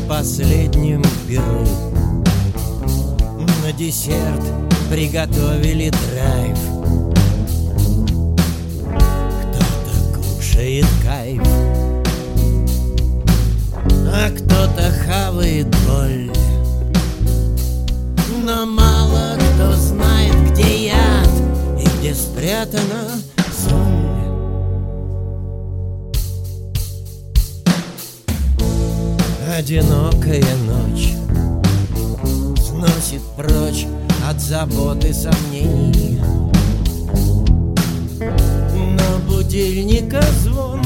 последнем перу. На десерт приготовили драйв. Кто-то кушает кайф, а кто-то хавает боль. Но мало кто знает, где яд и где спрятана соль. Одинокая ночь сносит прочь от забот и сомнений. Но будильника звон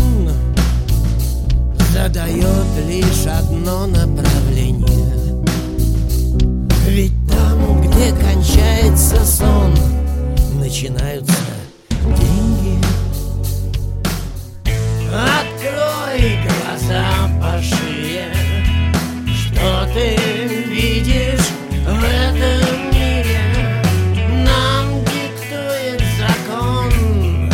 задает лишь одно направление. Ведь там, где кончается сон, начинаются деньги. Открой глаза пошире. Что ты видишь в этом мире? Нам диктует закон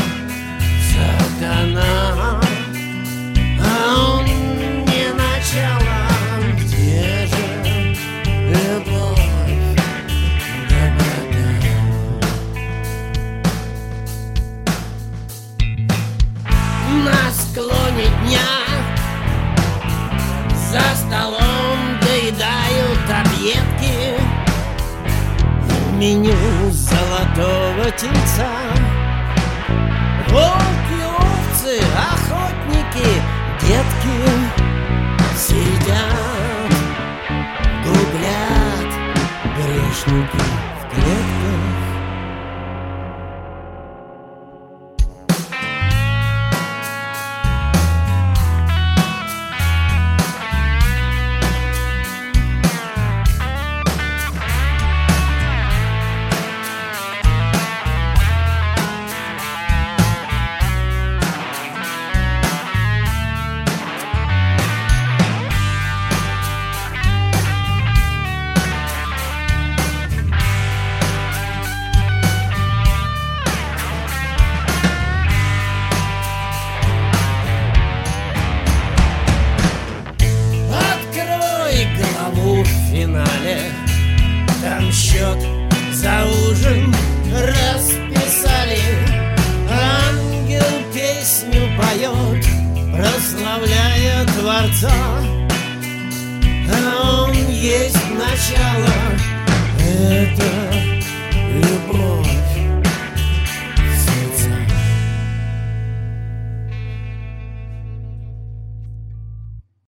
сатана, а он не начало. Где же любовь, доброта? На склоне дня за столом доедают объедки. В меню золотого тельца волки, овцы, охотники, детки сидят, гуглят грешники в клетках. В финале там счет за ужин расписали. Ангел песню поет, прославляя Творца, а он есть начало. Это любовь.